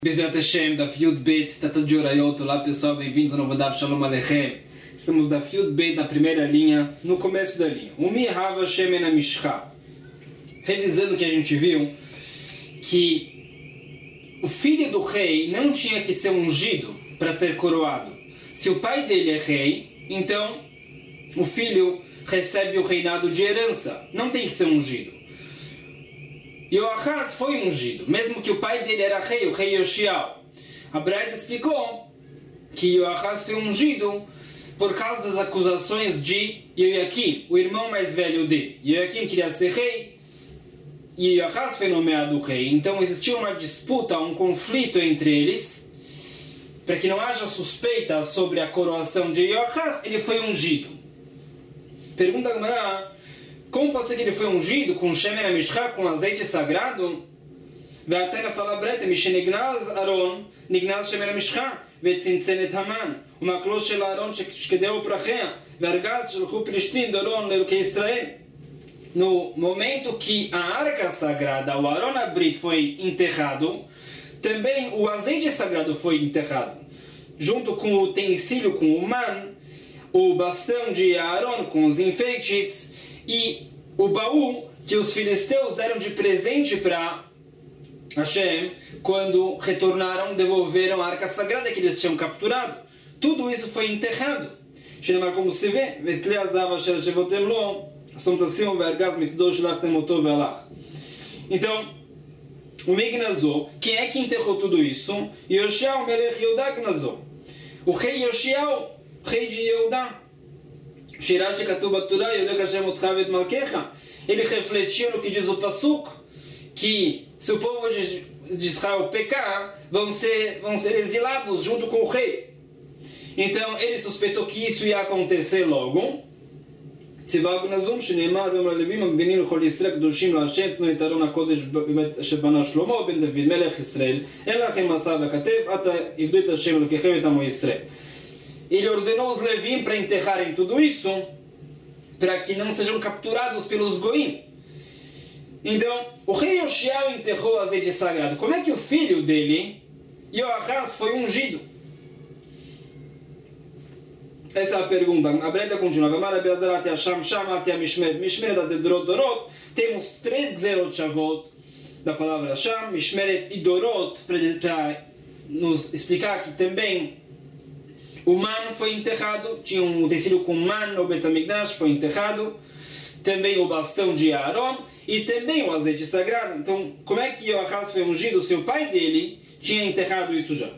Bezerra Hashem, da Yud Bet, Tata de Orayot. Olá pessoal, bem-vindos ao novo Daf Shalom Aleichem. Estamos da Yud Bet na primeira linha, no começo da linha. Umi Hava Shemen Amishcha. Revisando o que a gente viu, que o filho do rei não tinha que ser ungido para ser coroado. Se o pai dele é rei, então o filho recebe o reinado de herança. Não tem que ser ungido. Yoachaz foi ungido, mesmo que o pai dele era rei, o rei Yoshiao. A Braita explicou que Yoachaz foi ungido por causa das acusações de Yoakim, o irmão mais velho dele. Yoakim queria ser rei e Yoachaz foi nomeado rei. Então existia uma disputa, um conflito entre eles. Para que não haja suspeita sobre a coroação de Yoachaz, ele foi ungido. Pergunta a Gemara: como pode ser que ele foi ungido com Shemen HaMishcha, com azeite sagrado? Ve'atena fala Breta, Mishenignaz Aron, Nignaz Shemen HaMishcha, Ve'tzincen Haman, Umaklos shel Aron shkedeu prachea, Ve'argaz shelchu Plishtim doron le'elukei Israel. No momento que a arca sagrada, o Aron Abrit, foi enterrado, também o azeite sagrado foi enterrado, junto com o utensílio, com o man, o bastão de Aaron com os enfeites, e o baú que os filisteus deram de presente para Hashem quando retornaram, devolveram a arca sagrada que eles tinham capturado. Tudo isso foi enterrado. Como se vê, então, o Mignazou, quem é que enterrou tudo isso? Yoshiao Melech Yehudá Gnazou, o rei Yoshiao, rei de Yehudá. Ele refletiu no que diz o Pasuk, que se o povo de Israel pecar, vão ser exilados junto com o rei. Então ele suspeitou que isso ia acontecer logo. Ele ordenou os Levim para enterrarem tudo isso, para que não sejam capturados pelos Goim. Então, o rei Yoshiao enterrou o azeite sagrado. Como é que o filho dele, Yoachaz, foi ungido? Essa é a pergunta. A Breta continua. Temos 3 Gzerot Shavot da palavra Sham, Mishmeret e Dorot, para nos explicar que também o man foi enterrado, tinha um utensílio com man no Bet HaMikdash, foi enterrado. Também o bastão de Aaron e também o azeite sagrado. Então, como é que Yoachaz foi ungido? O seu pai dele tinha enterrado isso já.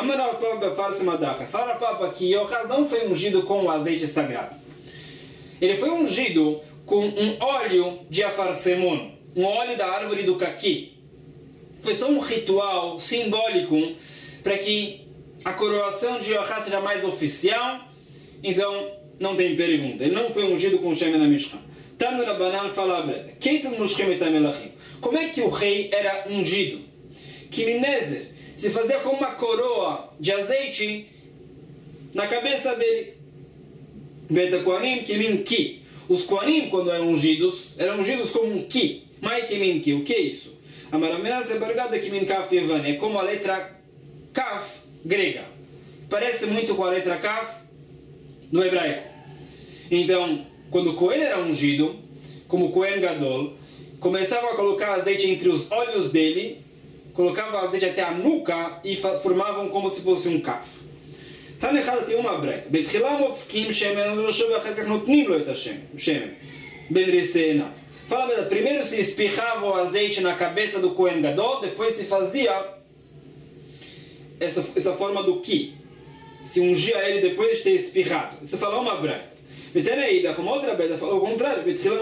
Fala que Yoachaz não foi ungido com o azeite sagrado. Ele foi ungido com um óleo de afarsemon, um óleo da árvore do caqui. Foi só um ritual simbólico para que a coroação de Yoachaz seja mais oficial. Então não tem pergunta, ele não foi ungido com Shemen HaMishcha. Tanu Rabbanan fala a Breta: como é que o rei era ungido? Kiminezer, se fazia com uma coroa de azeite na cabeça dele. Beta Kohanim Kimin Ki. Os Kohanim, quando eram ungidos como um Ki. Mai Kimin Ki, o que é isso? Amaramirase Bargada Kimin Kaf Yevan, é como a letra Kaf grega. Parece muito com a letra Kaf no hebraico. Então, quando o Cohen era ungido, como Cohen Gadol, começava a colocar azeite entre os olhos dele, colocava azeite até a nuca e formavam como se fosse um Kaf. Tanechad tem uma breta. Fala, primeiro se espirrava o azeite na cabeça do Cohen Gadol, depois se fazia essa forma do Ki. Se ungia ele depois de ter espirrado. Isso falou uma breta. Como outra breta falou o contrário.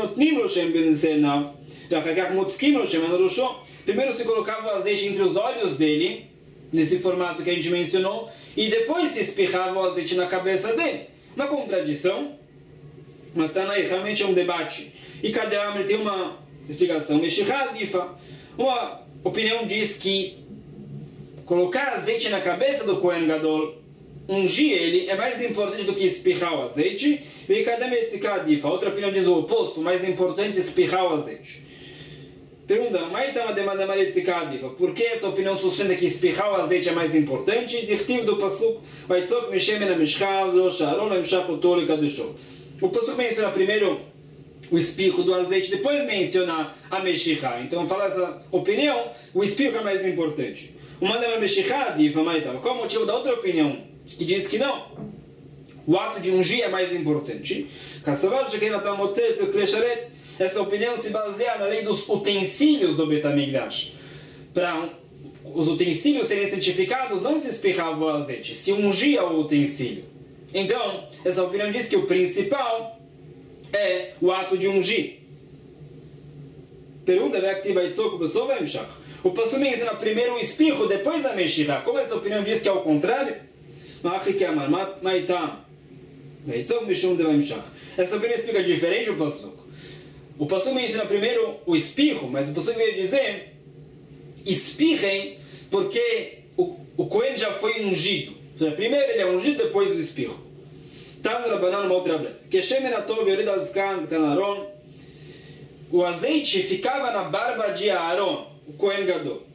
Primeiro se colocava o azeite entre os olhos dele, nesse formato que a gente mencionou, e depois se espirrava o azeite na cabeça dele. Uma contradição. Mas realmente é um debate. E cada Amr tem uma explicação. Uma opinião diz que colocar azeite na cabeça do Kohen Gadol, ungir ele, é mais importante do que espirrar o azeite. E outra opinião diz o oposto, mais importante espirrar o azeite. Pergunta, por que essa opinião sustenta que espirrar o azeite é mais importante? Do Pasuk, o Pasuk menciona primeiro o espirro do azeite, depois menciona a Meshihá. Então, fala essa opinião, o espirro é mais importante. Qual é o motivo da outra opinião, que diz que não? O ato de ungir é mais importante. Essa opinião se baseia na lei dos utensílios do Bet HaMikdash. Para os utensílios serem santificados, não se espirrava o azeite, se ungia o utensílio. Então, essa opinião diz que o principal é o ato de ungir. Pergunta, o pastor menciona primeiro o espirro, depois a Meshihá. Como essa opinião diz que é o contrário? Essa opinião explica diferente o pastor. O pastor menciona primeiro o espirro, mas o pastor veio dizer: espirrem, porque o Cohen já foi ungido. Ou seja, primeiro ele é ungido, depois o espirro. O azeite ficava na barba de Aaron, o Cohen Gadol.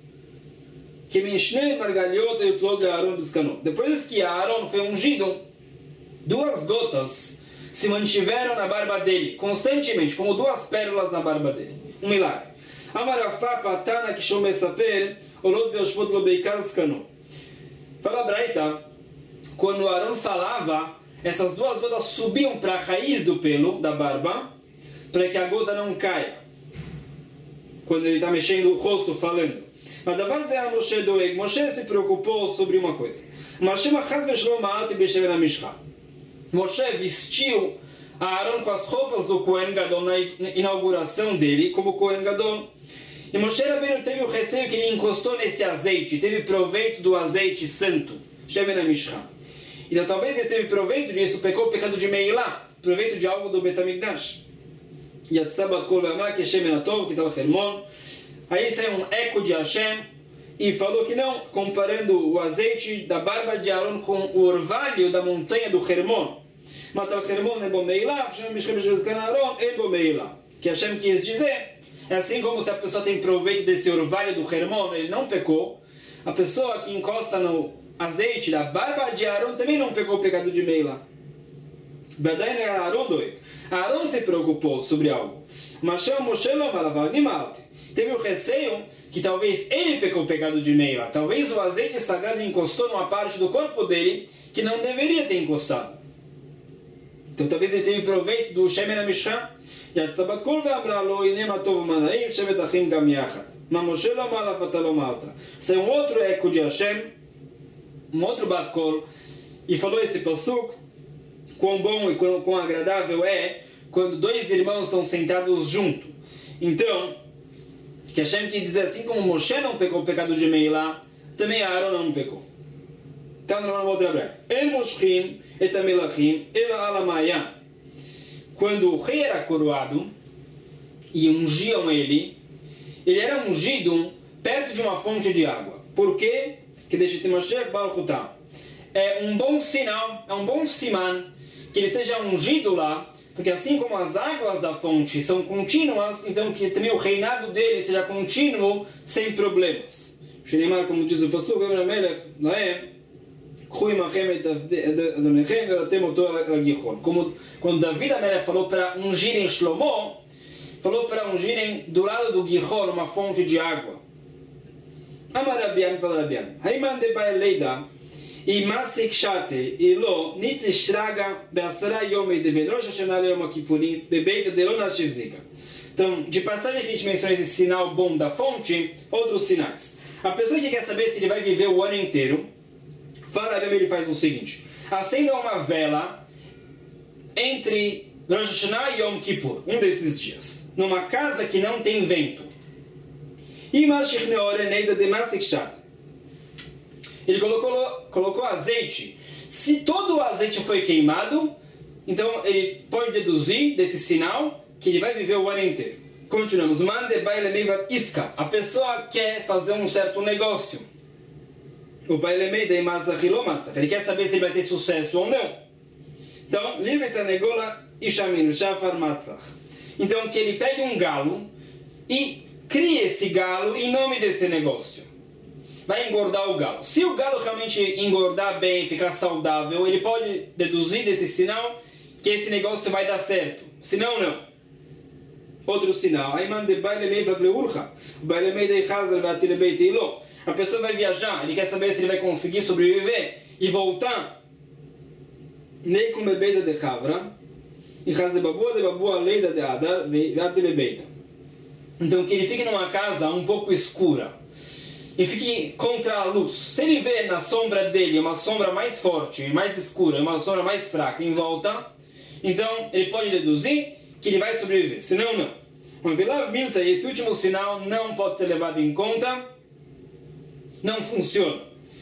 Depois que Aaron foi ungido, 2 gotas se mantiveram na barba dele, constantemente, como 2 pérolas na barba dele. Um milagre. Fala Braita, quando Aaron falava, essas 2 gotas subiam para a raiz do pelo, da barba, para que a gota não caia. Quando ele está mexendo o rosto, falando. Mas a base é a Moshe Doeg. Moshe se preocupou sobre uma coisa. Moshe vestiu Aaron com as roupas do Cohen Gadol na inauguração dele, como Cohen Gadol. E Moshe Rabbeinu teve o receio que ele encostou nesse azeite, teve proveito do azeite santo, Shemen HaMishcha. Então talvez ele teve proveito disso, pecou o pecado de Meilá, proveito de algo do Bet HaMikdash. Yatzabat kol ve'amar que Shemen HaTov, que tal Hermon. Aí saiu um eco de Hashem e falou que não, comparando o azeite da barba de Aaron com o orvalho da montanha do Hermon. Matal Hermon é bom Meilá, que Hashem quis dizer. É assim como se a pessoa tem proveito desse orvalho do Hermon, ele não pecou. A pessoa que encosta no azeite da barba de Aaron também não pecou o pecado de Meilá. Aaron se preocupou sobre algo. Mas teve o receio que talvez ele pecou o pecado de Meilá. Talvez o azeite sagrado encostou numa parte do corpo dele que não deveria ter encostado. Então talvez ele teve proveito do Shemen HaMishcha. Saiu um outro eco de Hashem, um outro bat-kol, e falou esse pasuk, quão bom e quão agradável é quando 2 irmãos estão sentados juntos. Então, que Hashem quis dizer, assim como Moshe não pecou o pecado de Meilá, também Aaron não pecou. Então, na outra brecha. El moshchim et amelachim ela alamaya. Quando o rei era coroado e ungiam ele era ungido perto de uma fonte de água. Por quê? É um bom sinal, é um bom siman que ele seja ungido lá, porque assim como as águas da fonte são contínuas, então que também o reinado dele seja contínuo, sem problemas. Como diz o pastor, como quando David Amelech falou para ungirem Shlomo, falou para ungirem do lado do Gihon uma fonte de água. Amar Rabian, fala Rabian, Haiman de Baeleida e Masik Shate e Lo Nit Shraga Beasara Yomei de Ben Rosh Hashanah Yom Kippurim Bebeita de Lona Shivzika. Então, de passagem que a gente menciona esse sinal bom da fonte, outros sinais. A pessoa que quer saber se ele vai viver o ano inteiro, fala Rabian, ele faz o seguinte: acenda uma vela entre Rosh Hashanah e Yom Kippur, um desses dias, numa casa que não tem vento. Ele colocou azeite. Se todo o azeite foi queimado, então ele pode deduzir desse sinal que ele vai viver o ano inteiro. Continuamos. A pessoa quer fazer um certo negócio. Ele quer saber se ele vai ter sucesso ou não. Então, então que ele pegue um galo e crie esse galo em nome desse negócio. Vai engordar o galo. Se o galo realmente engordar bem, ficar saudável, ele pode deduzir desse sinal que esse negócio vai dar certo. Se não, não. Outro sinal. A pessoa vai viajar, ele quer saber se ele vai conseguir sobreviver e voltar. Nem com bebeida de cabra. Então que ele fique numa casa um pouco escura e fique contra a luz. Se ele vê na sombra dele uma sombra mais forte, mais escura, uma sombra mais fraca em volta, então ele pode deduzir que ele vai sobreviver. Senão, não. Esse último sinal não pode ser levado em conta. Não funciona.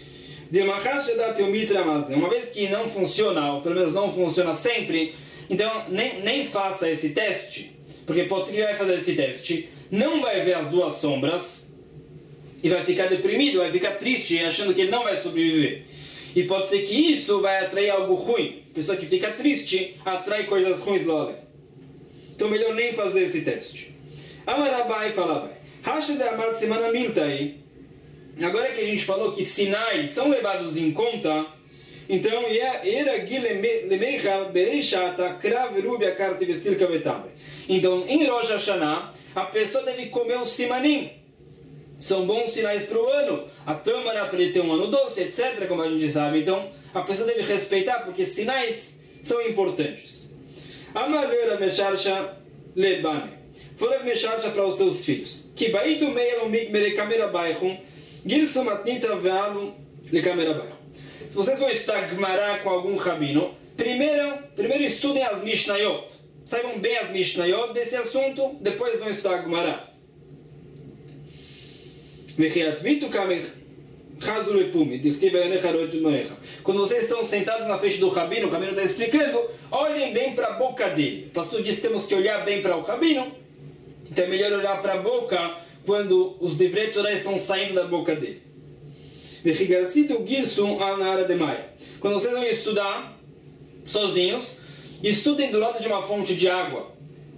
Uma vez que não funciona, ou pelo menos não funciona sempre, então nem faça esse teste, porque pode ser que ele vai fazer esse teste, não vai ver as duas sombras e vai ficar deprimido, vai ficar triste, achando que ele não vai sobreviver. E pode ser que isso vai atrair algo ruim. A pessoa que fica triste atrai coisas ruins logo. Então melhor nem fazer esse teste. Amarabai falabai. Agora que a gente falou que sinais são levados em conta, então então em Rosh Hashanah a pessoa deve comer os simanim. São bons sinais para o ano. A tâmara para ele ter um ano doce, etc. Como a gente sabe. Então a pessoa deve respeitar porque sinais são importantes. Amalera Mesharsha Lebane. Fora Mesharsha para os seus filhos. Kibaitu meilum mikmere kamera baihum. Gilsum matnita vealum le kamera baihum. Se vocês vão estudar Gemara com algum rabino, primeiro estudem as Mishnayot. Saibam bem as Mishnayot desse assunto, depois vão estudar Gemara. Quando vocês estão sentados na frente do rabino, o rabino está explicando, olhem bem para a boca dele. O pastor diz que temos que olhar bem para o rabino, então é melhor olhar para a boca quando os divrei Torah estão saindo da boca dele. Quando vocês vão estudar sozinhos, estudem do lado de uma fonte de água.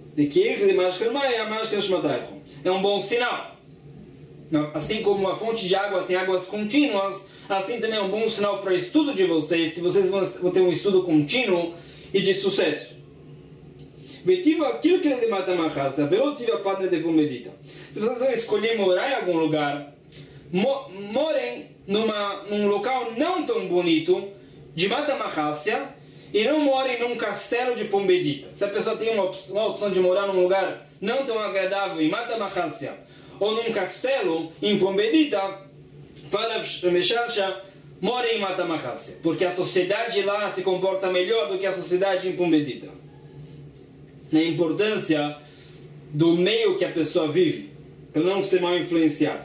É um bom sinal. Assim como uma fonte de água tem águas contínuas, assim também é um bom sinal para o estudo de vocês, que vocês vão ter um estudo contínuo e de sucesso. Se vocês vão escolher morar em algum lugar, morem num local não tão bonito de Mata Mahassia e não morem num castelo de Pombedita. Se a pessoa tem uma opção de morar num lugar não tão agradável em Mata Mahassia ou num castelo em Pombedita, fala Mesharsha, morem em Mata Mahassia, porque a sociedade lá se comporta melhor do que a sociedade em Pombedita. A importância do meio que a pessoa vive, para não ser mal influenciado.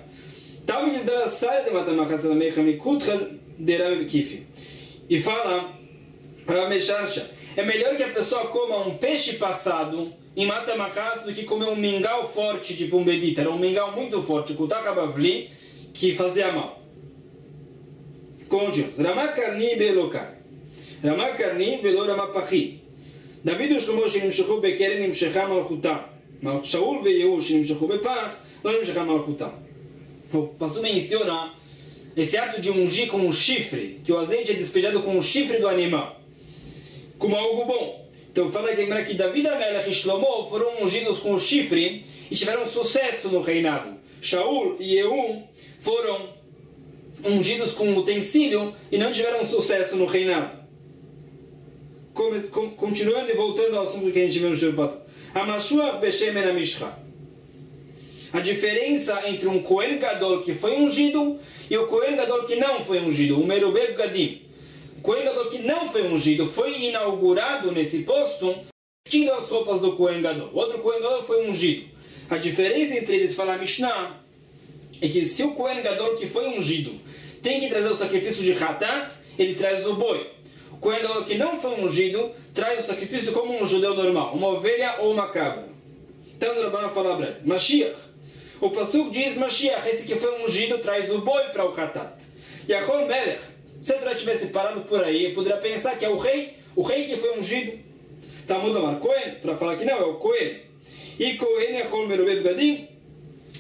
E fala para Mesharsha, é melhor que a pessoa coma um peixe passado em Mata Mahassia do que comer um mingau forte de Pombedita. Era um mingau muito forte, Kutaka Bavli, que fazia mal. Continuamos. Ramakarni Belokar. Ramakarni Velo Ramapachi. David ושלמה שנמשכו בקרן נמשכה מלכותם. שאול ויהוא שנמשכו בפח, לא נמשכה מלכותם. O pastor menciona esse ato de ungir com um chifre, que o azeite é despejado com o chifre do animal, como algo bom. Então fala que David Amelech e Shlomo foram ungidos com o chifre e tiveram sucesso no reinado. Shaul e Yehu foram ungidos com o utensílio e não tiveram sucesso no reinado. Continuando e voltando ao assunto que a gente viu no show passado. Hamashuach Beshemen Amishcha. A diferença entre um Kohen Gadol que foi ungido e o Kohen Gadol que não foi ungido, o Merubeh Gadim. O Kohen Gadol que não foi ungido foi inaugurado nesse posto vestindo as roupas do Kohen Gadol. O outro Kohen Gadol foi ungido. A diferença entre eles, fala a Mishnah, é que se o Kohen Gadol que foi ungido tem que trazer o sacrifício de Hatat, ele traz o boi. O Kohen Gadol que não foi ungido traz o sacrifício como um judeu normal, uma ovelha ou uma cabra. Então o Rabban fala Brad, Mashiach. O pastor diz Mashiach, esse que foi ungido traz o boi para o Hatat. Yachol Melech, se a Torá tivesse parado por aí, eu poderia pensar que é o rei que foi ungido. Talmud Amar Kohen, para falar que não, é o Kohen. E Kohen Yachol Merubeh Gadim,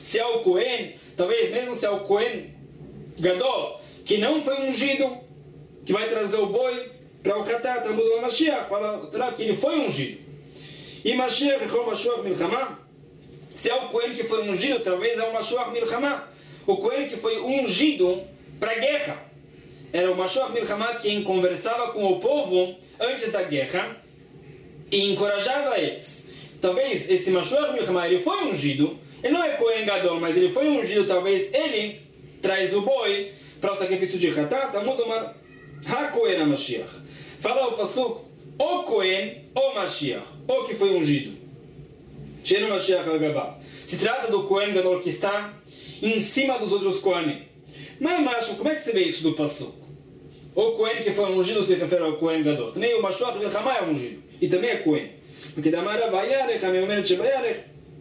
Se é o Cohen, talvez mesmo se é o Cohen Gadol, que não foi ungido, que vai trazer o boi para o Hatat, o Mashiach, fala que ele foi ungido. E Mashiach, Mashiach Milchama, se é o Cohen que foi ungido, talvez é o Mashiach Milchama, o Cohen que foi ungido para a guerra. Era o Mashiach Milchama quem conversava com o povo antes da guerra e encorajava eles. Talvez esse Mashiach Milchama, ele foi ungido, ele não é Cohen Gadol, mas ele foi ungido, talvez ele traz o boi para o sacrifício de Hatat, Amudumar HaKohen HaMashiach. Fala o Pasuk, o Cohen, o Mashiach, o que foi ungido. Shenu Mashiach al-Gabav. Se trata do Cohen Gadol que está em cima dos outros Kohanim. Mas, como é que se vê isso do Pasuk? O Cohen que foi ungido se refere ao Cohen Gadol. Também o Mashiach Milchama é ungido. E também é Cohen. Porque da Mara Bayarech, a Meomenet Shebayarech,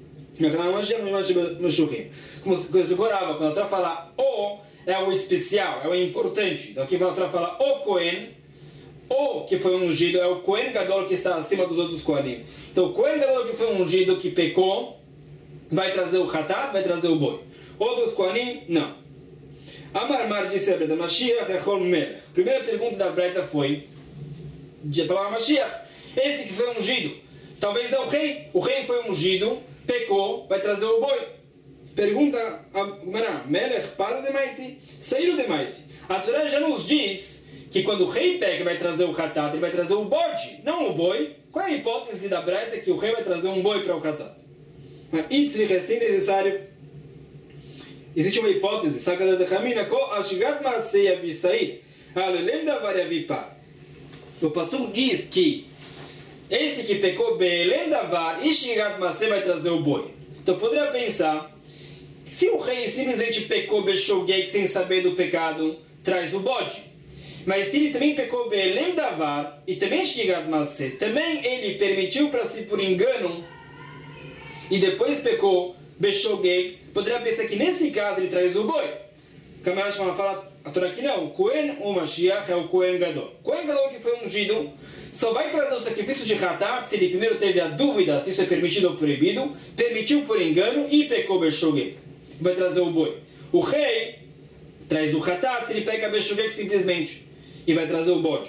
como se corava, quando a Torá fala o, é o especial, é o importante. Então aqui a Torá fala o Cohen, o que foi ungido, é o Cohen Gadol que está acima dos outros Kohanim. Então o Cohen Gadol que foi ungido, que pecou, vai trazer o Hatat, vai trazer o boi. Outros Kohanim, não. Amar disse a Breta, Mashiach Echol Melech. Primeira pergunta da Breta foi, de falar Mashiach, esse que foi ungido, talvez é o rei foi ungido, pecou, vai trazer o boi. Pergunta a Gmará, Melech para de Maiti, saíram de Maiti. A Torá já nos diz que quando o rei peca vai trazer o Hatat, ele vai trazer o bode, não o boi. Qual é a hipótese da Breta que o rei vai trazer um boi para o Hatat? Itzri, é necessário. Existe uma hipótese, Sakada de Hamina, Ko Ashigat Maasei Avisair, Alelem Davar Avipar. O pastor diz que esse que pecou Belem Davar, Ishigat Maasei vai trazer o boi. Então poderia pensar, se o rei simplesmente pecou Beshogeg sem saber do pecado, traz o bode. Mas se ele também pecou Belem Davar, e também Ishigat Maasei, também ele permitiu para si por engano, e depois pecou Beshogeg, poderia pensar que nesse caso ele traz o boi. Kamash fala a Torá aqui não, o Cohen, o Mashiach é o Cohen Gadol. Cohen Gadol que foi ungido, só vai trazer o sacrifício de Hatat se ele primeiro teve a dúvida se isso é permitido ou proibido, permitiu por engano e pecou Beshogeg. Vai trazer o boi. O rei traz o Hatat se ele peca Beshogeg simplesmente e vai trazer o bode.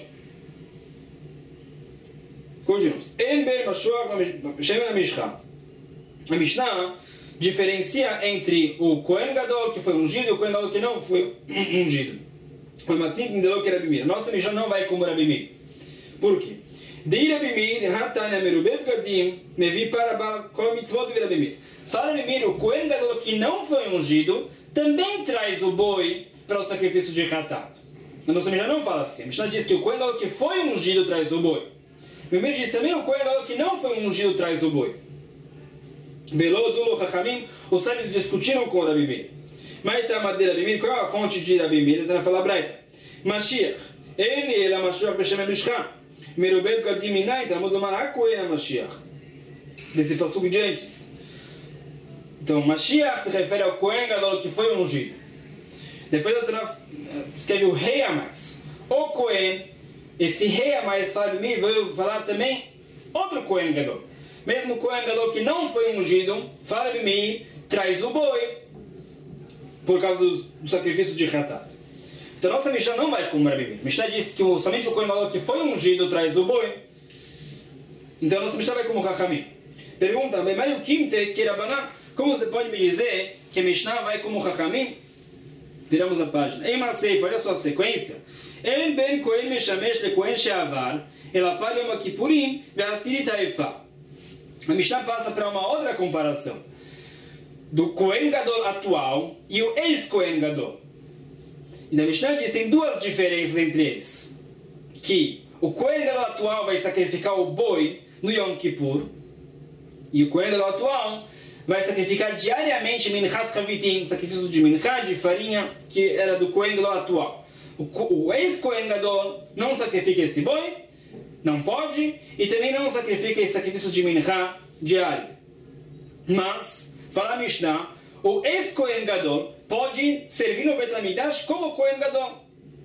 Continuamos. En ben Mashiach Shemen HaMishcha. A Mishnah diferencia entre o Cohen Gadol que foi ungido e o Cohen Gadol que não foi ungido. O Matnit Nidelo que Rabi Meir. Nossa Mishnah não vai como Rabi Meir. Por quê? Dei Rabi Meir, Hatanya Merubeh Gadim, Mevi Parabal, Kol Mitzvot de Rabi Meir. Fala Rabi Meir, o Cohen Gadol que não foi ungido também traz o boi para o sacrifício de Hatat. A nossa Mishnah não fala assim. A Mishnah diz que o Cohen Gadol que foi ungido traz o boi. Rabi Meir diz também o Cohen Gadol que não foi ungido traz o boi. Velo Dulo Chachamim, os sábios discutiram com o Rabi Meir. Maita Madeira Rabi Meir, qual é a fonte de Rabi Meir? Ele vai falar Braita. Mashiach, Eni Ela Mashiach Beshem Mishcha, Merubeh Gadim Minai, Talmud Lomar HaKohen HaMashiach. Desse passuco de antes. Então, Mashiach se refere ao Cohen Gadol que foi ungido. Depois a Torá escreve o rei a mais. O Cohen, esse rei a mais, Rabi Meir, veio falar também outro Cohen Gadol. Mesmo o Cohen Gadol que não foi ungido, fala Rabi Meir, traz o boi por causa do sacrifício de Hatat. Então nossa Mishnah não vai como Rabi Meir. Mishnah diz que somente o Cohen Gadol que foi ungido traz o boi. Então nossa Mishnah vai como Chachamim. Pergunta, Bemayu Kimte Kirabaná, como você pode me dizer que a Mishnah vai como Chachamim? Viramos a página. Em Maseif, olha só a sequência. El ben Cohen Meshamesh le Cohen Sheavar, Elapal Yom Kippurim, Ve'asiri Taefa. A Mishnah passa para uma outra comparação do Cohen Gadol atual e o ex-Cohen Gadol. E a Mishnah diz que tem duas diferenças entre eles. Que o Cohen Gadol atual vai sacrificar o boi no Yom Kippur e o Cohen Gadol atual vai sacrificar diariamente Minchat Chavitim, sacrifício de Minchá, de farinha, que era do Cohen Gadol atual. O ex-Cohen Gadol não sacrifica esse boi, não pode, e também não sacrifica esse sacrifício de Minchá diário. Mas, fala a Mishnah, o ex-Cohen Gadol pode servir no Bet HaMikdash como Cohen Gadol.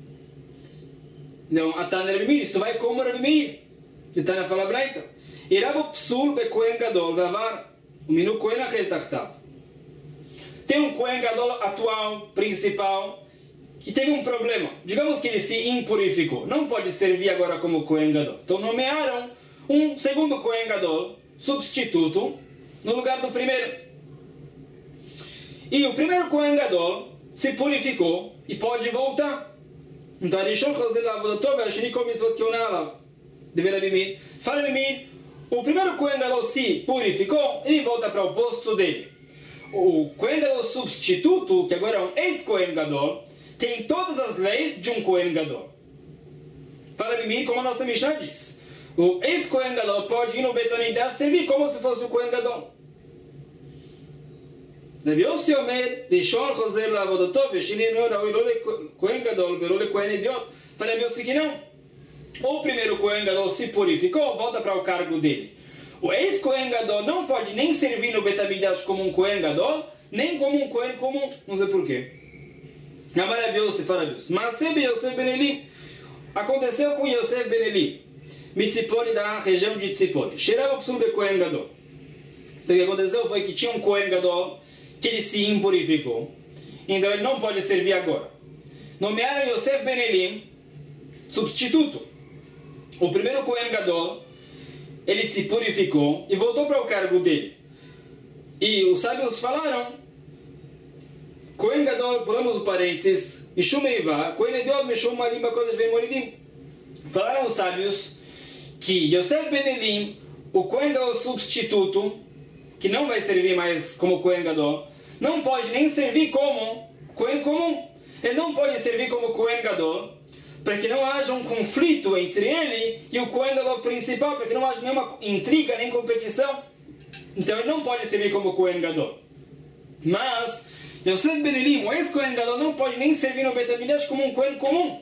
Então, a Tana Rabi Meir, isso vai como Rabi Meir. A Tana fala Braita. Irabu psul be Cohen Gadol, vavar, o minu Cohen achel tachtav. tem um Kohen Gadol atual, principal, que teve um problema. Digamos que ele se impurificou. Não pode servir agora como Kohen Gadol. Então nomearam um segundo Kohen Gadol, substituto, no lugar do primeiro. E o primeiro Kohen Gadol se purificou e pode voltar. Então, fala Mimir, o primeiro Kohen Gadol se purificou, ele volta para o posto dele. O Kohen Gadol substituto, que agora é um ex-Kohen Gadol, tem todas as leis de um Kohen Gadol. Fala Mimir, como a nossa Mishnah diz. O ex-Kohen Gadol pode ir no Beit HaMikdash servir como se fosse o Kohen Gadol. Rabi Yossi Omer, Rishon Choser La'avodato, Veshini no Raui lo leKohen Gadol, velo leKohen Idiot. Fala Rabi Yossi que não. O primeiro Kohen Gadol se purificou, volta para o cargo dele. O ex-Kohen Gadol não pode nem servir no Beit HaMikdash como um Kohen Gadol, nem como um Kohen comum. Não sei porquê. Amar Rabi Yossi, fala Rabi Yossi. Masebe Yosef Ben Eli. Aconteceu com Yosef Ben Eli, Mitzipori, da região de Tzipori. Cheirava o psul de Kohen Gadol. Então o que aconteceu foi que tinha um Kohen Gadol que ele se impurificou. Então ele não pode servir agora. Nomearam Yosef Ben Eli, substituto. O primeiro Kohen Gadol, ele se purificou e voltou para o cargo dele. E os sábios falaram, Kohen Gadol, pulamos o parênteses, Mishum Eiva, Kohen Idiot, Mishum Malim Bakodesh Vem Moridim. Falaram os sábios que Yosef Ben Eli, o Kohen Gadol substituto, que não vai servir mais como Kohen Gadol, não pode nem servir como Kohen comum. Ele não pode servir como Kohen Gadol, para que não haja um conflito entre ele e o Kohen Gadol principal, para que não haja nenhuma intriga nem competição. Então ele não pode servir como Kohen Gadol. Mas Yosef Ben Eli, o ex-Kohen Gadol, não pode nem servir no Beit HaMikdash como um Kohen comum.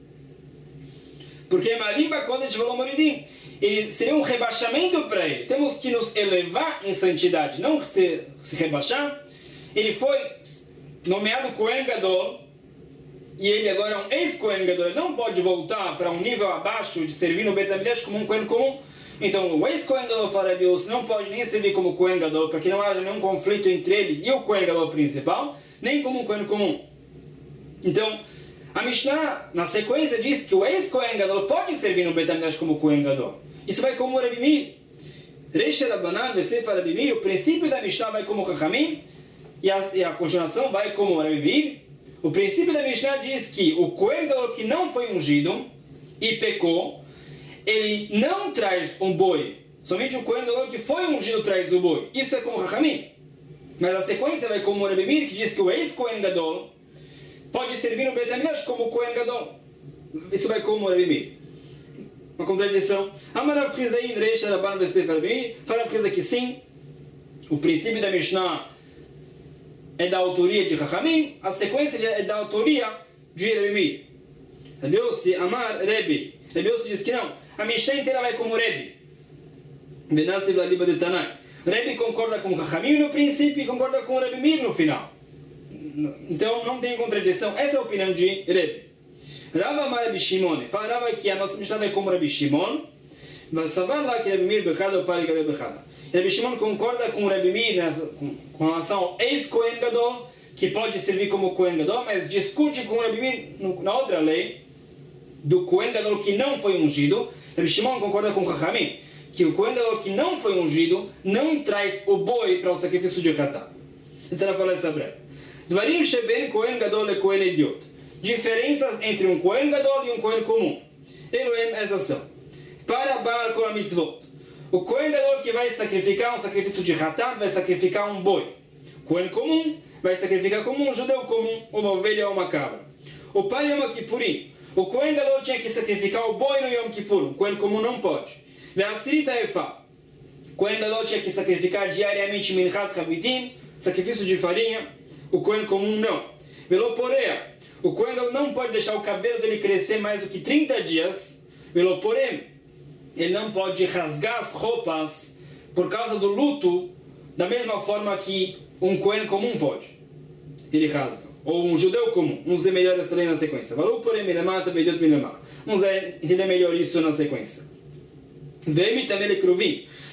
Porque Malim Bakodesh Velo Moridim, ele seria um rebaixamento para ele. Temos que nos elevar em santidade, não se rebaixar. Ele foi nomeado Kohen Gadol, e ele agora é um ex-Kohen Gadol. Ele não pode voltar para um nível abaixo de servir no Beit HaMikdash como um Kohen comum. Então o ex-Kohen Gadol, fala Rabi Yossi, não pode nem servir como Kohen Gadol, para que não haja nenhum conflito entre ele e o Kohen Gadol principal, nem como um Kohen comum. Então a Mishnah, na sequência, diz que o ex-Kohen Gadol pode servir no Beit HaMikdash como Kohen Gadol. Isso vai como Rabi Meir. Reish Rabbanan v'Sefer Rabi Meir. O princípio da Mishnah vai como Chachamim e a continuação vai como Rabi Meir. O princípio da Mishnah diz que o Kohen Gadol que não foi ungido e pecou, ele não traz um boi. Somente o Kohen Gadol que foi ungido traz o boi. Isso é como Chachamim. Mas a sequência vai como Rabi Meir, que diz que o ex-Kohen Gadol pode servir no Beit HaMikdash como Kohen Gadol. Isso vai como Rabi Meir. Uma contradição. Amarav Chizayin Reish Rabban V'Sefer Rabi Meir. Fala Chiza que sim, o princípio da Mishnah é da autoria de Chachamim, a sequência é da autoria de Rabi Meir. Rabi Yossi Amar Rebi. Rabi Yossi diz que não. A Mishnah inteira vai como Rebi. Benasiv la liba de Tanai. Rebi concorda com Chachamim no princípio e concorda com Rabi Meir no final. Então não tem contradição. Essa é a opinião de Rebi. Rava Amar Rabi Shimon. Fala Rava que a nossa Mishnah vai como Rabi Shimon. Vasavar lá que Rabi Meir bechada ou pari Rabi bechada. Rabi Shimon concorda com Rabi Meir com relação ao ex-Kohen Gadol, que pode servir como Kohen Gadol, mas discute com Rabi Meir na outra lei do Kohen Gadol que não foi ungido. Rabi Shimon concorda com Chachamim, que o Kohen Gadol que não foi ungido não traz o boi para o sacrifício de Hatat. Então ela fala essa breta. Dvarim sheben Kohen Gadol e Kohen Idiot. Diferenças entre um Kohen Gadol e um Kohen comum. Elohem essa ação. Para Baal Kol HaMitzvot. O Kohen Gadol que vai sacrificar um sacrifício de Hatat vai sacrificar um boi. O Kohen comum vai sacrificar como um judeu comum, uma ovelha ou uma cabra. O pai Yom Kippurim. O Kohen Gadol tinha que sacrificar o boi no Yom Kippur. O Kohen comum não pode. Ve'asirita Efa. O Kohen Gadol tinha que sacrificar diariamente Minchat Chavitim, sacrifício de farinha. O Kohen comum não. Veloporea. O Kohen Gadol não pode deixar o cabelo dele crescer mais do que 30 dias. Veloporem. Ele não pode rasgar as roupas por causa do luto da mesma forma que um Kohen comum pode. Ele rasga. Ou um judeu comum. Vamos ver melhor essa lei na sequência. Vamos entender melhor isso na sequência. Vem também Kruvim.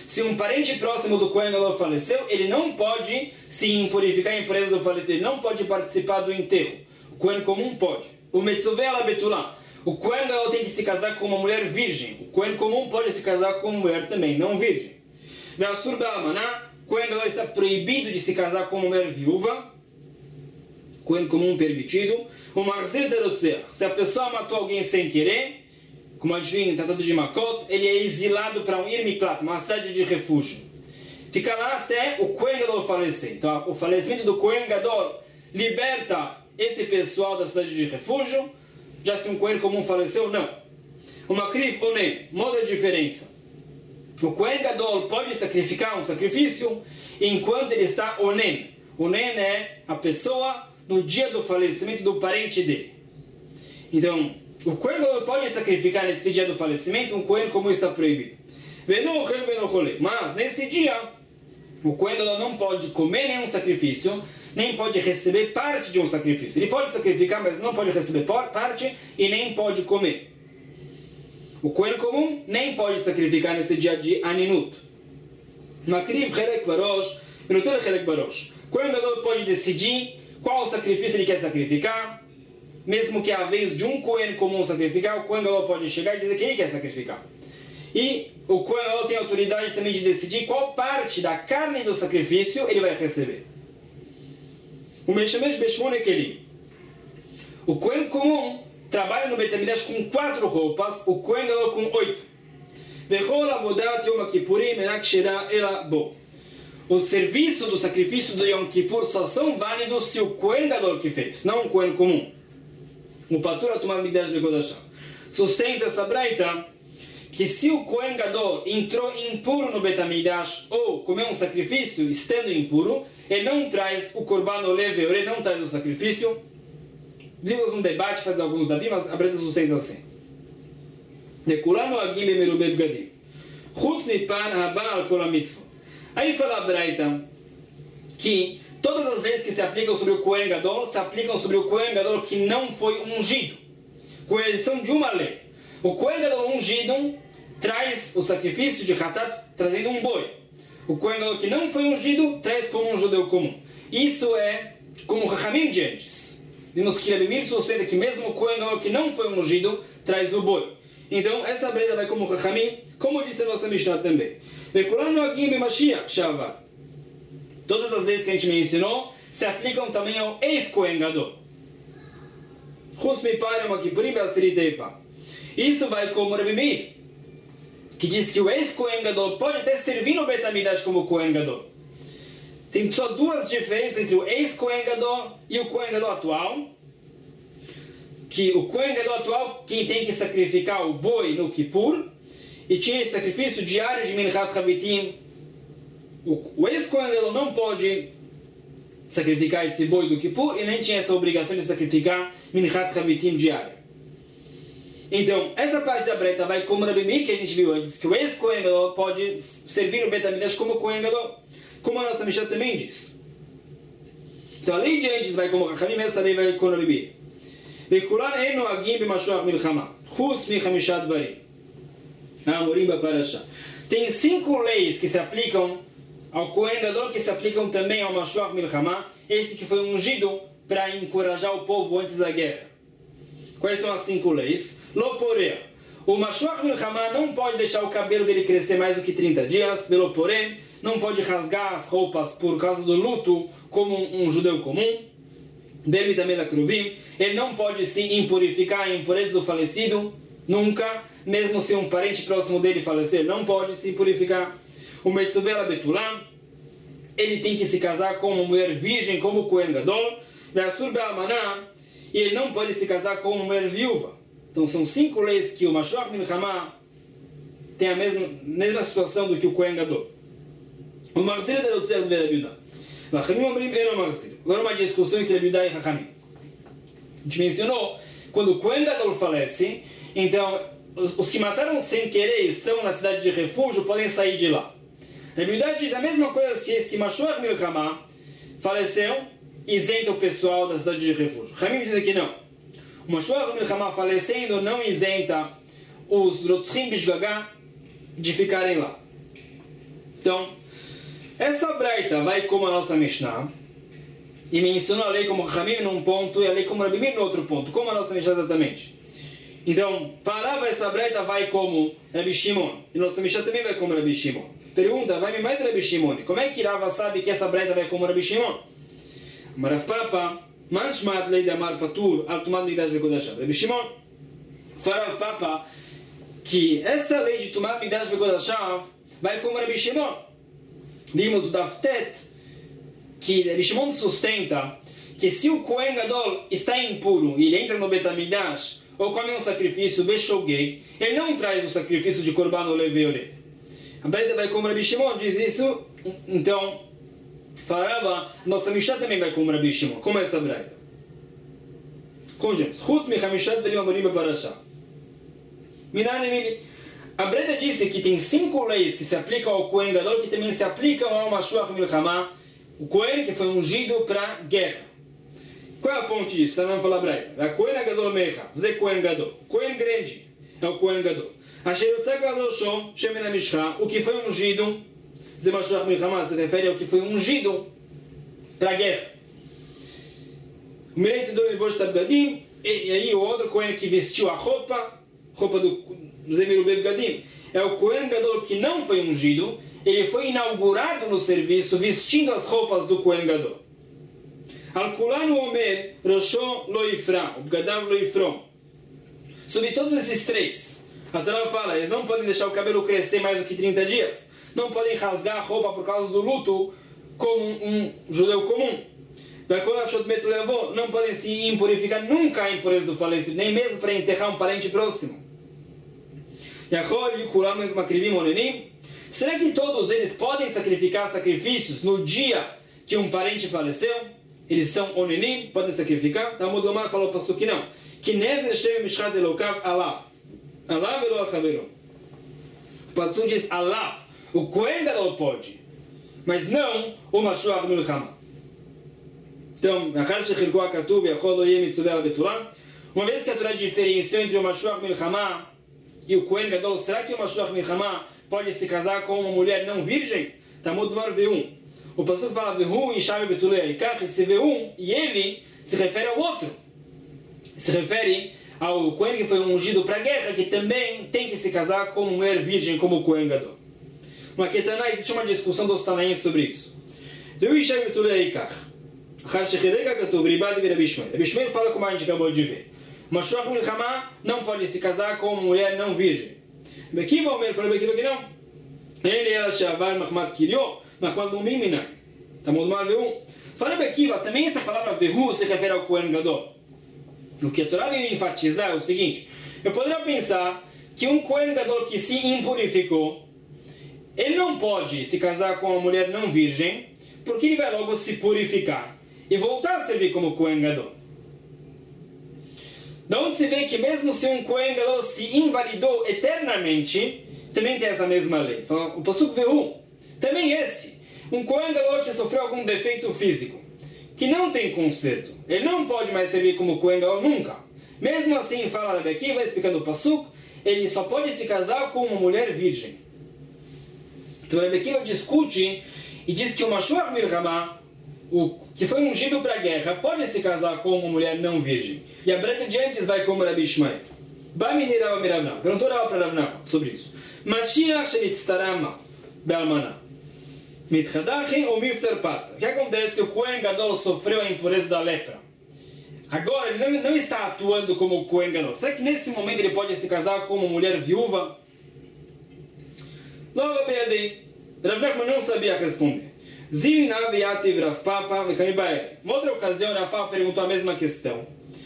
Se um parente próximo do Kohen Gadol faleceu, ele não pode se impurificar em impureza do falecido, ele não pode participar do enterro. O Kohen comum pode. O Metzuveh ala Betulá. O Kohen Gadol tem que se casar com uma mulher virgem. O Kohen comum pode se casar com uma mulher também não virgem. Ve'asur be'almaná. O Kohen Gadol está proibido de se casar com uma mulher viúva. Kohen comum permitido. O Mahzir terotzeach. Se a pessoa matou alguém sem querer, como a gente viu em Tratado de Makot, ele é exilado para um Irmiklat, uma cidade de refúgio. Fica lá até o Kohen Gadol falecer. Então, o falecimento do Kohen Gadol liberta esse pessoal da cidade de refúgio. Já se um Kohen comum faleceu, não. O Makrif Onen, modo de diferença. O Kohen Gadol pode sacrificar um sacrifício enquanto ele está Onen. Onen é a pessoa no dia do falecimento do parente dele. Então, o Kohen Gadol pode sacrificar nesse dia do falecimento, um Kohen comum está proibido. Mas, nesse dia, o Kohen Gadol não pode comer nenhum sacrifício, nem pode receber parte de um sacrifício. Ele pode sacrificar, mas não pode receber parte e nem pode comer. O Kohen comum nem pode sacrificar nesse dia de Aninut. Makriv Chelek Barosh, Minutur Chelek Barosh. O Kohen Gadol pode decidir qual sacrifício ele quer sacrificar. Mesmo que a vez de um Kohen comum sacrificar, o Kohen Gadol pode chegar e dizer que ele quer sacrificar. E o Kohen Gadol tem a autoridade também de decidir qual parte da carne do sacrifício ele vai receber. O Meshamesh Beshmone Kelim. O Kohen comum trabalha no Beit HaMikdash com 4 roupas, o Kohen Gadol com 8. Vechol avodat Yom Kippurim enak shera ela bo. O serviço do sacrifício do Yom Kippur só são válidos se o Kohen Gadol que fez, não o Kohen comum. O Patur Atumat Mikdash Bekodashah sustenta essa braita que se o Kohen Gadol entrou impuro no Beit HaMikdash ou comeu um sacrifício estando impuro, ele não traz o Korban Olev, ele não traz o sacrifício. Vimos um debate, faz alguns dados, mas a braita sustenta assim. Dekulano agim bemerube bgadim. Chutz mipan haba al kol hamitzvot. Aí fala a braita que todas as leis que se aplicam sobre o Kohen Gadol se aplicam sobre o Kohen Gadol que não foi ungido, com exceção de uma lei. O Kohen Gadol ungido traz o sacrifício de Hatat trazendo um boi. O Kohen Gadol que não foi ungido traz como um judeu comum. Isso é como o Chachamim de antes. Vimos que Rabi Meir sustenta que mesmo o Kohen Gadol que não foi ungido traz o boi. Então essa breda vai como o Chachamim, como disse a nossa Mishnah também. Todas as leis que a gente mencionou se aplicam também ao ex-Kohen Gadol. Isso vai como Rabi Meir, que diz que o ex-Kohen Gadol pode até servir no Beit HaMikdash como Kohen Gadol. Tem só 2 diferenças entre o ex-Kohen Gadol e o Kohen Gadol atual. Que o Kohen Gadol atual, quem tem que sacrificar o boi no Kippur, e tinha esse sacrifício diário de Minchat Chavitim. O ex-Kohen Gadol não pode sacrificar esse boi do Kippur e nem tinha essa obrigação de sacrificar Minchat Chavitim diário. Então, essa parte da breta vai como Rabi Meir, que a gente viu antes, que o ex-Kohen Gadol pode servir no Beit HaMikdash como Kohen Gadol, como a nossa Mishnah também diz. Então, a lei de antes vai como Chachamim, essa lei vai como Rabi Meir. וכולן אין נוהגים במשוח מלחמה, חוץ מ5 דברים. האמורים בפרשה. Tem 5 leis que se aplicam ao Kohen Gadol, que se aplicam também ao Mashuach Milchama, esse que foi ungido para encorajar o povo antes da guerra. Quais são as 5 leis? Loporea. O Mashuach Milchama não pode deixar o cabelo dele crescer mais do que 30 dias. Veloporem. Não pode rasgar as roupas por causa do luto, como um judeu comum. Dele também da Kruvim. Ele não pode se impurificar em impureza do falecido, nunca, mesmo se um parente próximo dele falecer, não pode se impurificar. O Metzuvela Betulam, ele tem que se casar com uma mulher virgem, como o Kohen Gadol. Ve'asur be'almaná, e ele não pode se casar com uma mulher viúva. Então são 5 leis que o Mashuach Milchama tem a mesma situação do que o Kohen Gadol. O Marzir da Lutzer de Rabiuda. Agora uma discussão entre Rabiuda e Chachamim. A gente mencionou, quando o Kohen Gadol falece, então os que mataram sem querer estão na cidade de refúgio, podem sair de lá. Rabiuda diz a mesma coisa se esse Mashuach Milchama faleceu, isenta o pessoal da cidade de refúgio. Chachamim diz que não. O Mashuach Milchama falecendo não isenta os Rotzim Bishgagá de ficarem lá. Então, essa braita vai como a nossa Mishnah, e mencionou a lei como Ramim num ponto e a lei como Rabi Meir no outro ponto. Como a nossa Mishnah exatamente? Então, para essa breita vai como Rabi Shimon. E nossa Mishnah também vai como Rabi Shimon. Pergunta, vai me mais Rabi Shimon. Como é que Rava sabe que essa breita vai como Rabi Shimon? Marav Papa, Manshmat lei de Amar Patur, Altumad Migdash Bekodashav. Rabi Shimon, Farav Papa, que essa lei de Tumad Migdash Bekodashav vai como Rabi Shimon. Vimos o Daftet, que Rabi Shimon sustenta que se o Kohen Gadol está impuro e ele entra no Betamigdash ou come um sacrifício Beshogeg, ele não traz o sacrifício de Korban ou Leveoret. A breita vai como Rabi Shimon, diz isso, então falava, nossa Mishnah também vai como Rabi Shimon. Como é essa breita? Conjuntos. Chutz mechamishat verim amorim beparashah. A breita disse que tem 5 leis que se aplicam ao Kohen Gadol que também se aplicam ao Mashuach Milchama, o Kohen que foi ungido para guerra. Qual é a fonte disso? Então vamos falar breita. A Kohen Gadol Mecha, Zé Kohen Gadol. Kohen grande é o Kohen Gadol. O que foi ungido, Zé Mashuach Milchama se refere ao que foi ungido para guerra. O Mireit do Livosh Tabgadim, e aí o outro Kohen que vestiu a roupa do Zemirubei Bgadim, é o Kohen Gadol que não foi ungido, ele foi inaugurado no serviço vestindo as roupas do Kohen Gadol. Al-Kulanu Omer, Rosho Loifra, o Bgadav Loifrom. Sobre todos esses 3, a Torá fala, eles não podem deixar o cabelo crescer mais do que 30 dias, não podem rasgar a roupa por causa do luto como um judeu comum. Não podem se impurificar nunca a impureza do falecido, nem mesmo para enterrar um parente próximo. Será que todos eles podem sacrificar sacrifícios no dia que um parente faleceu? Eles são onenim, podem sacrificar? Talmud Lomar falou para o que não. Que nezeshem mishchat elokav alav. Alav elo al-chaveru. O pastor diz alav. O Kohen Gadol pode, mas não o Mashuach Milchama. Então, uma vez que a Torá diferenciou entre o Mashuach Milchama e o Kohen Gadol, será que o Mashuach Milchama pode se casar com uma mulher não virgem? Talmud Lomar V1. O pastor fala Vehu e Shabe Betulei Aikach, esse V1 e ele se refere ao outro. Se refere ao Kohen que foi ungido para a guerra, que também tem que se casar com uma mulher virgem como o Kohen Gadol. Uma Ketana, existe uma discussão dos Tanaim sobre isso. Vehu e Shabe Betulei Aikach. Rabi Shmuel fala como a gente acabou de ver. Mashuach Milchama não pode se casar com uma mulher não virgem. Bekiva Omer falou Bekiva que não. Ele era Shavar Mahmat Kirio, Mahmat Mumim Minai. Talmud Lomar Vehu. Fala Bekiva, também essa palavra Vehu se refere ao Kohen Gadol. O que a Torá veio enfatizar é o seguinte: eu poderia pensar que um Kohen Gadol que se impurificou, ele não pode se casar com uma mulher não virgem, porque ele vai logo se purificar e voltar a servir como Kohen Gadol. Da onde se vê que mesmo se um Kohen Gadol se invalidou eternamente, também tem essa mesma lei. O Pasuk Vehu, também esse, um Kohen Gadol que sofreu algum defeito físico, que não tem conserto, ele não pode mais servir como Kohen Gadol nunca. Mesmo assim, fala Rabi Akiva, explicando o Pasuk, ele só pode se casar com uma mulher virgem. Então Rabi Akiva discute e diz que o Mashuach Milchama, o que foi ungido para a guerra, pode se casar com uma mulher não virgem. E a breita de antes vai como Rabi Ishmael. Perguntou Rava para Ravna sobre isso. Mashiach shenitztarama be'almana mitchadachem ou miftar pata. O que acontece se o Kohen Gadol sofreu a impureza da lepra? Agora ele não está atuando como o Kohen Gadol. Será que nesse momento ele pode se casar com uma mulher viúva? Rav Nachman não sabia responder. Uma outra ocasião, Rafa perguntou a mesma questão.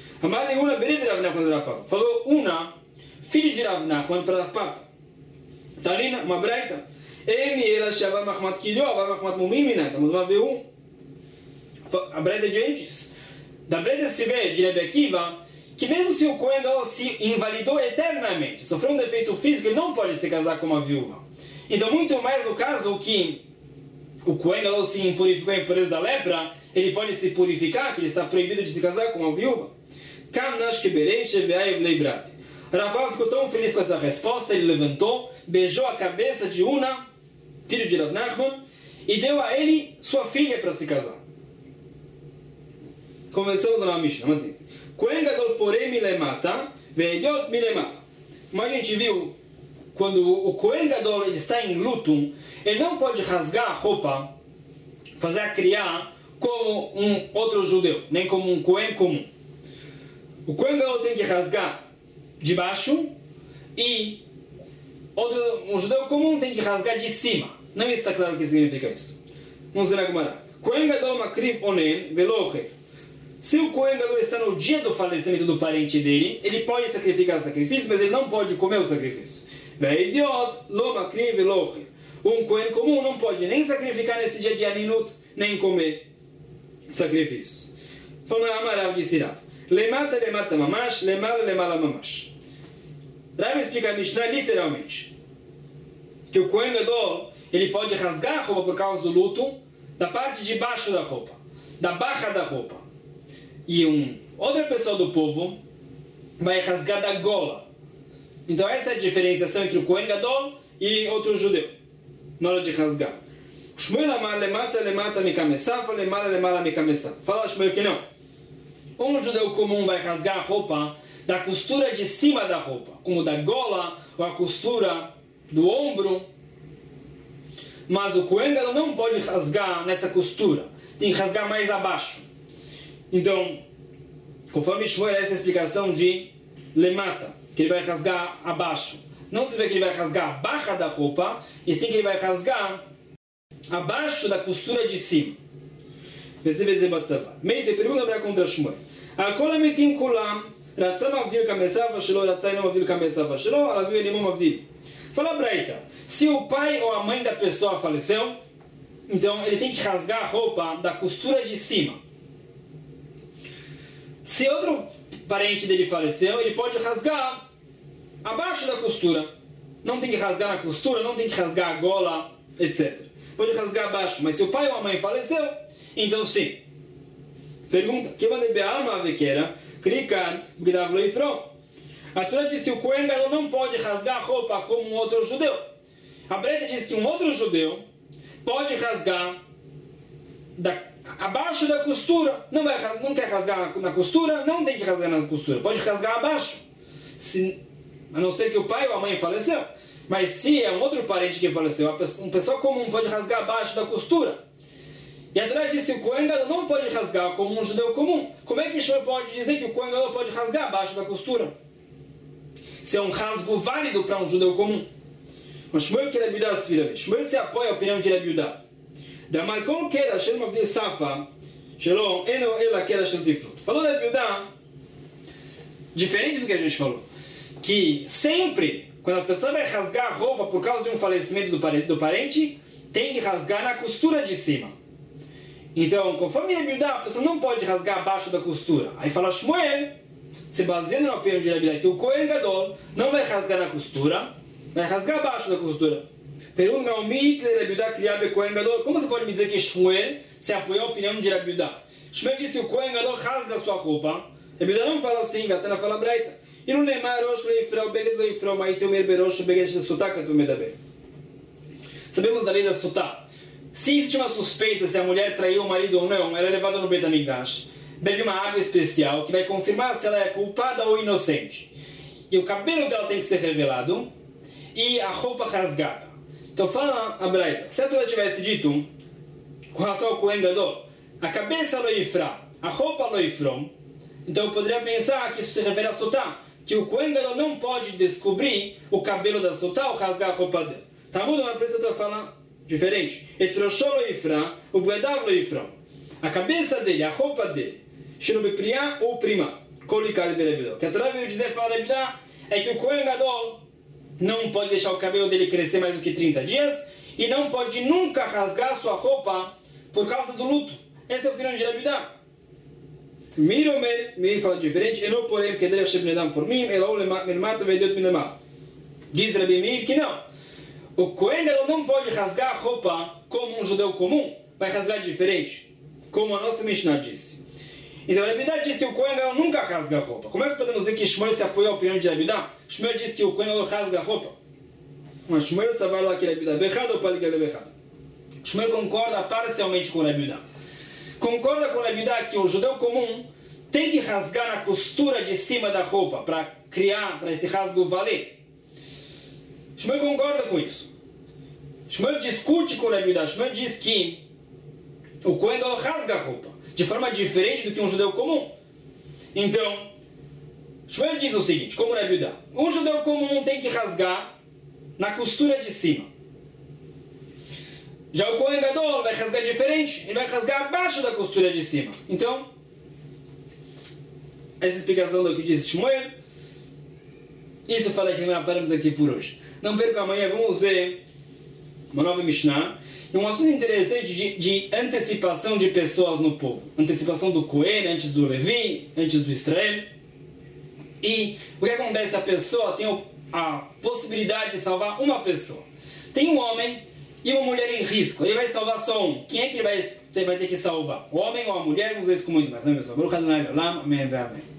Falou Una, filho de Rav Nachman, para Rav Papa. Tarina, uma breita. A breita de antes. Da breita se vê, de Rabi Akiva, que mesmo se o Kohen Gadol se invalidou eternamente, sofreu um defeito físico, ele não pode se casar com uma viúva. Então, muito mais no caso que o Kohen Gadol se impurificou a impureza da lepra, ele pode se purificar, que ele está proibido de se casar com uma viúva. Rav ficou tão feliz com essa resposta, ele levantou, beijou a cabeça de Una filho de Rav Nachman, e deu a ele sua filha para se casar. Começamos na Mishnah, mantém. Kohen Gadol porém milemata, ve'ediot milemata. Mas a gente viu, quando o Kohen Gadol ele está em luto, ele não pode rasgar a roupa, fazer a criar como um outro judeu, nem como um Kohen comum. O Kohen Gadol tem que rasgar de baixo e um judeu comum tem que rasgar de cima. Não está claro o que significa isso. Vamos ver na Gemara. Kohen Gadol makriv onen velocher. Se o Kohen Gadol está no dia do falecimento do parente dele, ele pode sacrificar o sacrifício, mas ele não pode comer o sacrifício. Ve'idiot lo makriv velocher. Um Kohen comum não pode nem sacrificar nesse dia de Aninut, nem comer sacrifícios. Falando Amarav de Rav. Lemata lemata mamash, lemala lemala mamash. Rav explica a Mishnah literalmente. Que o Kohen Gadol, ele pode rasgar a roupa por causa do luto, da parte de baixo da roupa, da barra da roupa. E outra pessoa do povo vai rasgar da gola. Então essa é a diferenciação entre o Kohen Gadol e outro judeu, na hora de rasgar. Shmuel amar lemata lemata mikamesafa, lemala lemala mikamesafa. Fala Shmuel que não. Um judeu comum vai rasgar a roupa da costura de cima da roupa, como da gola ou a costura do ombro. Mas o Kohen Gadol não pode rasgar nessa costura, tem que rasgar mais abaixo. Então, conforme Shmuel, essa é a explicação de lemata, que ele vai rasgar abaixo. Não se vê que ele vai rasgar a barra da roupa, e sim que ele vai rasgar abaixo da costura de cima. Meite, pergunta para contra Shmuel. Al-kol hamitim kulam, ratzah mavdil kamesava shelo, ratzah não mavdil kamesava shelo, alaviu elimon mavdil. Fala Braita, se o pai ou a mãe da pessoa faleceu, então ele tem que rasgar a roupa da costura de cima. Se outro parente dele faleceu, ele pode rasgar abaixo da costura. Não tem que rasgar na costura, não tem que rasgar a gola, etc. Pode rasgar abaixo, mas se o pai ou a mãe faleceu, então sim. Pergunta, que manda be'alma vequera, krikan, b'gedav lo ifro. A Torá diz que o Kohen Gadol não pode rasgar a roupa como um outro judeu. A Breta diz que um outro judeu pode rasgar abaixo da costura. Não quer rasgar na costura, não tem que rasgar na costura. Pode rasgar abaixo. A não ser que o pai ou a mãe faleceu. Mas se é um outro parente que faleceu, uma pessoa comum pode rasgar abaixo da costura. E a Torá diz que o Kohen Gadol não pode rasgar como um judeu comum. Como é que Shmuel pode dizer que o Kohen Gadol pode rasgar abaixo da costura? Se é um rasgo válido para um judeu comum. Mas Shmuel que Rabi Yudá se vira. Shmuel se apoia a opinião de Rabi Yudá. Da Marcon que era Shem Avdil Safa, Shalom, Eno Ela que era Shem Tifrut. Falou Rabi Yudá, diferente do que a gente falou, que sempre, quando a pessoa vai rasgar a roupa por causa de um falecimento do parente, tem que rasgar na costura de cima. Então, conforme Rabi Yudá, a pessoa não pode rasgar abaixo da costura. Aí fala Shmuel, se baseando na opinião de Rabi Yudá, que o Kohen Gadol não vai rasgar na costura, vai rasgar abaixo da costura. Pergunta ao Mit de Rabi Yudá criar be Kohen Gadol. Como você pode me dizer que Shmuel se apoiou a opinião de Rabi Yudá? Shmuel disse que o Kohen Gadol rasga a sua roupa. Rabi Yudá não fala assim, Gatana fala Braita. E no Neymar Rosh Leifrau, Beged Leifrau, Maitu Mer Berosh, Beged Sutá, Katu Medaber. Sabemos da lei da Sutá. Se existe uma suspeita se a mulher traiu o marido ou não, ela é levada no Beit HaMikdash. Bebe uma água especial que vai confirmar se ela é culpada ou inocente. E o cabelo dela tem que ser revelado e a roupa rasgada. Então fala a Braita, se a Torá tivesse dito com relação ao Kohen Gadol, a cabeça lo ifra, a roupa lo ifrom, então eu poderia pensar que isso se refere a Sotá, que o Kohen Gadol não pode descobrir o cabelo da Sotá ou rasgar a roupa dela. Talmud, uma pessoa fala diferente. Etroshó lo ifra, o b'gedav lo ifrom. A cabeça dele, a roupa dele, Shinobepriá ou prima, colicado de Revidó. Que a Torá veio dizer, fala Revidá, é que o Kohen Gadol não pode deixar o cabelo dele crescer mais do que 30 dias e não pode nunca rasgar sua roupa por causa do luto. Essa é a opinião de Rabi Yudá. Mir fala diferente. Eu não porém que deve ser por mim. Diz Rabi Mir que não. O Kohen Gadol não pode rasgar a roupa como um judeu comum. Vai rasgar diferente, como a nossa Mishnah disse. Então Rabi Yudá diz que o Kohen Gadol nunca rasga a roupa. Como é que podemos dizer que Shmuel se apoia a opinião de Rabi Yudá? Shmuel diz que o Kohen Gadol rasga a roupa. Mas Shmuel savar lá que Rabi Yehuda berrado ou para ele berrado. Shmuel concorda parcialmente com Rabi Yehuda. Concorda com Rabi Yehuda que o judeu comum tem que rasgar na costura de cima da roupa para criar, para esse rasgo valer. Shmuel concorda com isso. Shmuel discute com Rabi Yehuda. Shmuel diz que o Kohen Gadol rasga a roupa de forma diferente do que um judeu comum. Então, Shmuel diz o seguinte, como Rabi Yehuda, um judeu comum tem que rasgar na costura de cima. Já o Kohen Gadol vai rasgar diferente, ele vai rasgar abaixo da costura de cima. Então, essa explicação do que diz Shmuel, isso fala que nós paramos aqui por hoje. Não perca amanhã, vamos ver uma nova Mishnah, e um assunto interessante de antecipação de pessoas no povo. Antecipação do Kohen, antes do Levi, antes do Israel. E o que acontece? A pessoa tem a possibilidade de salvar uma pessoa. Tem um homem e uma mulher em risco. Ele vai salvar só um. Quem é que ele vai ter que salvar? O homem ou a mulher? Vamos ver isso com muito mais. Amém, pessoal? Amém.